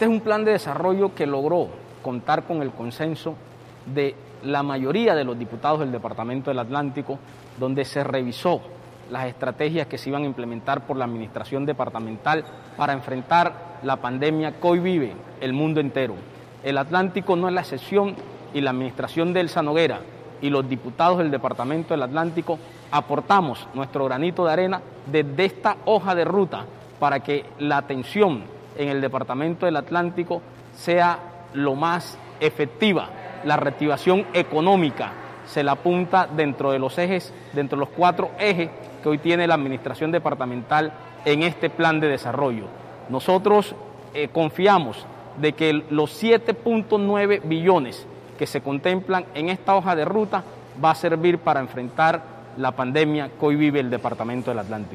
Este es un plan de desarrollo que logró contar con el consenso de la mayoría de los diputados del Departamento del Atlántico, donde se revisó las estrategias que se iban a implementar por la administración departamental para enfrentar la pandemia que hoy vive el mundo entero. El Atlántico no es la excepción y la administración de Elsa Noguera y los diputados del Departamento del Atlántico aportamos nuestro granito de arena desde esta hoja de ruta para que la atención en el Departamento del Atlántico sea lo más efectiva. La reactivación económica se la apunta dentro de los ejes, dentro de los 4 ejes que hoy tiene la administración departamental en este plan de desarrollo. Nosotros confiamos de que los 7.9 billones que se contemplan en esta hoja de ruta va a servir para enfrentar la pandemia que hoy vive el Departamento del Atlántico.